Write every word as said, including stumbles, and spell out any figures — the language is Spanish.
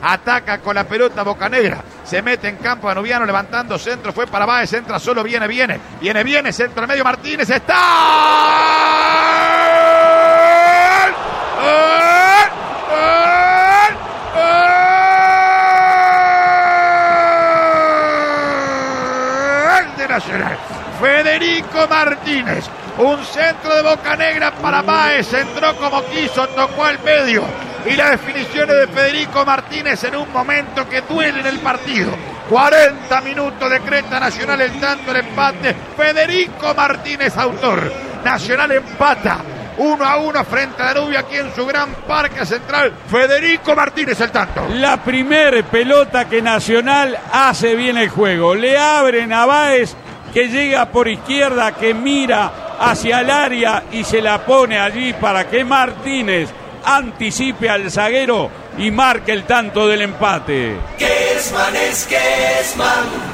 ataca con la pelota Bocanegra, se mete en campo Danubiano levantando centro, fue para Báez, entra solo, viene, viene, viene, viene, centro al medio Martínez, está ¡Gol! ¡Gol! ¡Gol! De Nacional, Federico Martínez. Un centro de Bocanegra para Báez, entró como quiso, tocó al medio. Y las definiciones de Federico Martínez en un momento que duele en el partido. cuarenta minutos, decreta Nacional el tanto, el empate. Federico Martínez, autor. Nacional empata uno a uno frente a Danubio aquí en su gran parque central. Federico Martínez el tanto. La primer pelota que Nacional hace bien el juego. Le abren a Báez, que llega por izquierda, que mira hacia el área y se la pone allí para que Martínez anticipe al zaguero y marque el tanto del empate. Kessman es Kessman.